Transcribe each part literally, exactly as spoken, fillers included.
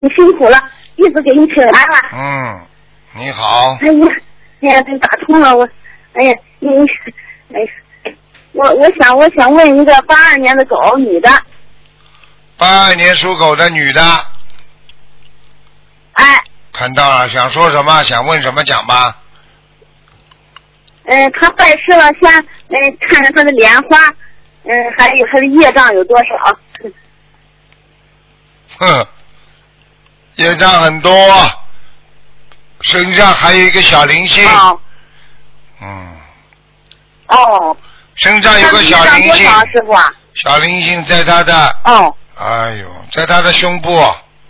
你辛苦了，弟子给你请安了。 嗯，你好。 哎呀，哎呀，真打通了我，哎呀，你，哎，我我想我想问一个八二年的狗女的。 八二年属狗的女的。 哎。 看到了，想说什么？想问什么讲吧。 嗯，她拜师了，先嗯看看她的莲花，嗯，还有她的业障有多少。 哼，业障很多，身上还有一个小灵性。 哦。 嗯。 哦。 身上有个小灵性。 多少师傅啊？ 小灵性在她的。 哦。 哎呦，在她的胸部。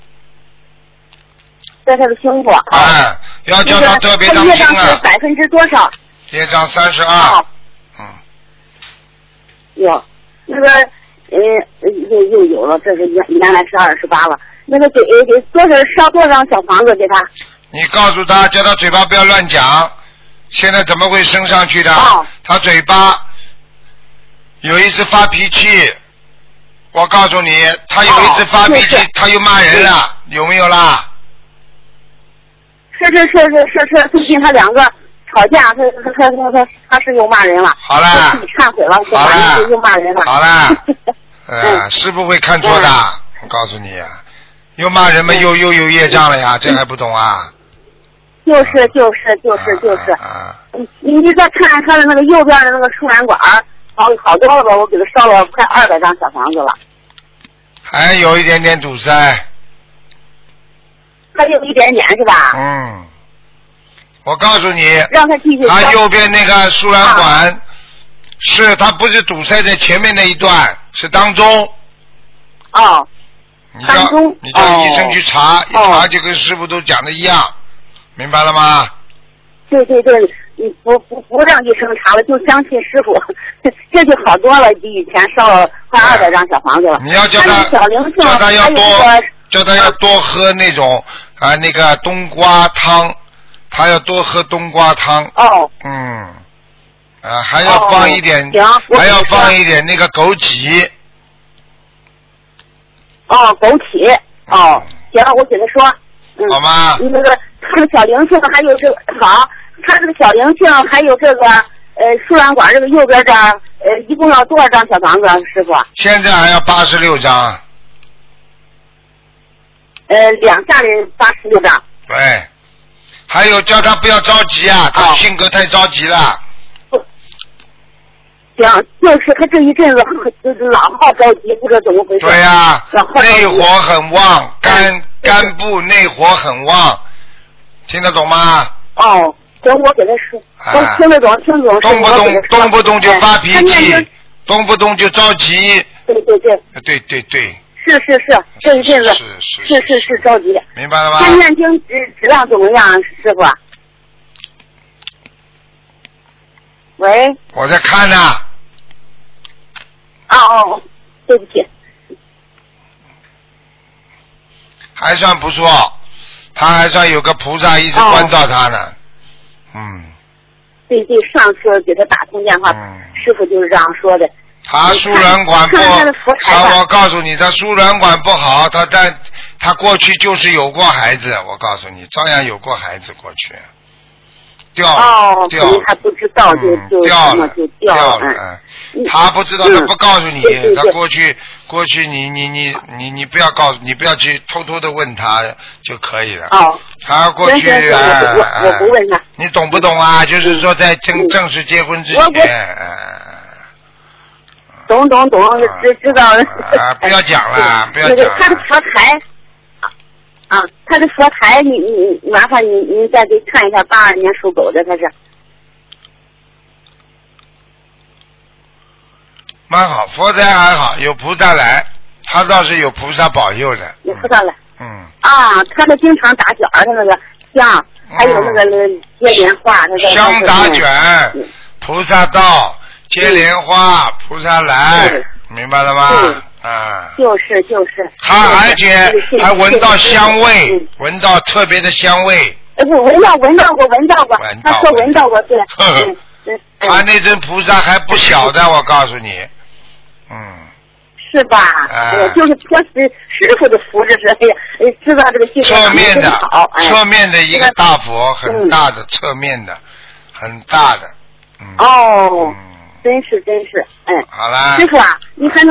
在她的胸部。 哎，要叫她特别当心啊。 业障是百分之多少？ 业障三十二。 哦。 嗯。 有，那个。呃，又又有了，这是原原来是二十八了。那个给给多少烧多少小房子给他？ 你告诉他，叫他嘴巴不要乱讲。现在怎么会升上去的？哦、他嘴巴有一次发脾气，我告诉你，他有一次发脾气，哦、他又骂人了，有没有啦？ 是是是是是是，最近他两个吵架，他他他他他他是又骂人了。 好啦。 自己忏悔了，好啦。又骂人了。 好啦。呃，师傅会看错的，嗯、我告诉你，又骂人们又又有业障了呀，这还不懂啊？ 就是就是就是就是， 啊、 你你再看看他的那个右边的那个输卵管，好好多了吧？我给他烧了快二百张小房子了。 还有一点点堵塞。 还有一点点是吧？ 嗯，我告诉你， 让他继续。 他右边那个输卵管。啊是，它不是堵塞在前面那一段，是当中。 哦。 你叫你叫医生去查，哦、一查就跟师傅都讲的一样，哦、明白了吗？ 对对对，你不不不让医生查了，就相信师傅，这就好多了，比以前烧了快二百张小房子了。 你要叫他， 小灵性叫他要多，叫他要多喝那种啊那个冬瓜汤，他要多喝冬瓜汤。 哦。 嗯。啊，还要放一点， 哦、 还要放一点那个枸杞。 哦，枸杞。哦，行，我给他说。嗯、 好吗？ 那个他的小灵性还有这个好，他这个小灵性还有这个呃输卵管这个右边这呃一共要多少张小房子，师傅？ 现在还要八十六张。 呃，两家人八十六张。 对，还有叫他不要着急啊，他性格太着急了。哦行，就是他这一阵子老好着急，不知道怎么回事。 对呀、啊，内火很旺，肝肝部内火很旺，听得懂吗？ 哦，等我给他说，我、啊、听得懂，听得懂。 动不动动不动就发脾气，动不动就着急。 对对对。 对对对。 是是是，这一阵子是是是是是着急。 明白了吗？ 他念经质质量怎么样，师傅？喂。 我在看呢。 哦哦，对不起。 还算不错，他还算有个菩萨一直关照他呢。哦、嗯。 对对，上次给他打通电话，嗯、师傅就是这样说的。 他输卵管不，他我告诉你，他输卵管不好，他在他过去就是有过孩子，我告诉你，照样有过孩子过去。掉了， 哦， 掉了， 还不知道就、 嗯、 就掉了， 就掉了。了嗯、他不知道，他不告诉你， 嗯、 他过去过去你你你你你不要告诉你不要去偷偷的问他就可以了。 哦。 他过去啊、呃，我我不问他。 你懂不懂啊？就是说在正、嗯、正式结婚之前。 懂懂懂，知知道了。 啊，不要讲了，不要讲了。 他的佛台。啊，他的佛台，你你麻烦你你再给看一下，八二年属狗的他是。 蛮好，佛台还好，有菩萨来，他倒是有菩萨保佑的。 有菩萨来。 嗯。 啊，他的经常打卷儿，他那个香，还有那个接莲花，他香打卷，嗯、菩萨到，接莲花，嗯、菩萨来，明白了吗？ 嗯啊， 就是就是， 他而且还闻到香味，嗯、闻到特别的香味。 呃，我闻到闻到过闻到过， 闻他说闻到过，对。 嗯嗯、他那尊菩萨还不小的，我告诉你。嗯。 是吧？哎呀，就是托师师傅的福，这是哎呀，知道这个性格侧面的， 好，哎， 侧面的一个大佛，很大的，侧面的，很大的，嗯。 哦， 嗯， 真是真是，哎。 好啦。 师傅啊，你还能